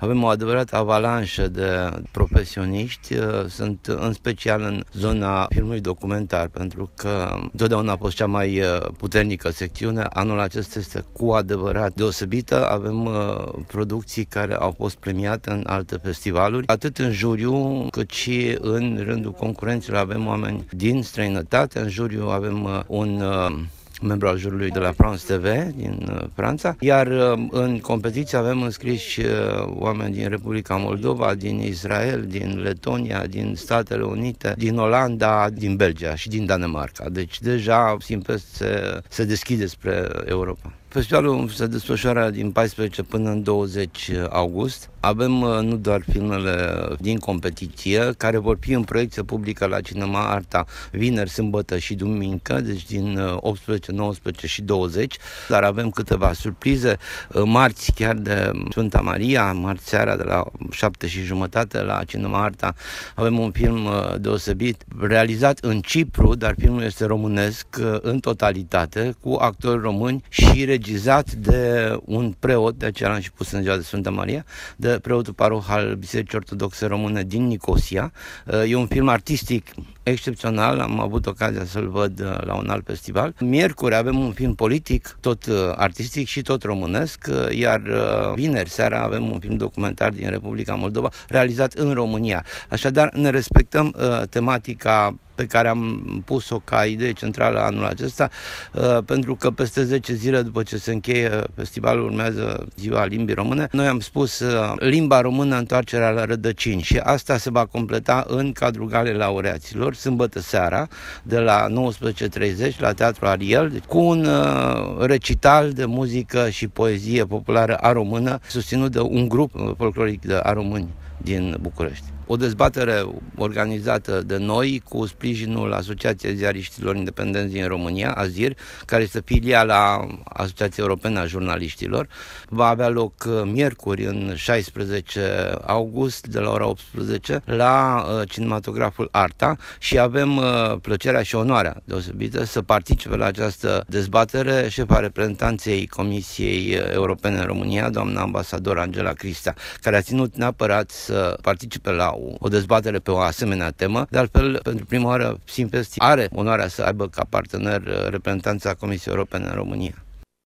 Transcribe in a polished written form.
Avem o adevărată avalanșă de profesioniști, sunt în special în zona filmului documentar, pentru că întotdeauna a fost cea mai puternică secțiune. Anul acesta este cu adevărat deosebită. Avem producții care au fost premiate în alte festivaluri, atât în juriu cât și în rândul concurenților. Avem oameni din străinătate, în juriu avem un membru al jurului de la France TV din Franța, iar în competiție avem înscriși oameni din Republica Moldova, din Israel, din Letonia, din Statele Unite, din Olanda, din Belgia și din Danemarca. Deci deja Simfest se deschide spre Europa. Festivalul se desfășoară din 14 până în 20 august. Avem nu doar filmele din competiție, care vor fi în proiecție publică la Cinema Arta vineri, sâmbătă și duminică, deci din 18, 19 și 20, dar avem câteva surprize. Marți chiar de Sfânta Maria, marți seara de la 7:30 la Cinema Arta, avem un film deosebit, realizat în Cipru, dar filmul este românesc în totalitate, cu actori români și regizat de un preot, de aceea l-am și pus în ziua de Sfânta Maria, de preotul paroh al Bisericii Ortodoxe Române din Nicosia. E un film artistic excepțional, am avut ocazia să-l văd la un alt festival. Miercuri avem un film politic, tot artistic și tot românesc, iar vineri seara avem un film documentar din Republica Moldova, realizat în România. Așadar, ne respectăm tematica pe care am pus-o ca idee centrală anul acesta, pentru că peste 10 zile după ce se încheie festivalul urmează Ziua Limbii Române. Noi am spus limba română, întoarcerea la rădăcini, și asta se va completa în cadrul Galei Laureaților, sâmbătă seara, de la 19:30 la Teatru Ariel, cu un recital de muzică și poezie populară a română, susținut de un grup folcloric de a români din București. O dezbatere organizată de noi cu sprijinul Asociației Ziariștilor Independenți din România, AZIR, care este filiala Asociației Europene a Jurnaliștilor. Va avea loc miercuri, în 16 august, de la ora 18, la Cinematograful Arta, și avem plăcerea și onoarea deosebită să participe la această dezbatere șefa reprezentanței Comisiei Europene în România, doamna ambasador Angela Cristea, care a ținut neapărat să participe la o dezbatere pe o asemenea temă. De altfel, pentru prima oară, Simfest are onoarea să aibă ca partener reprezentanța Comisiei Europene în România.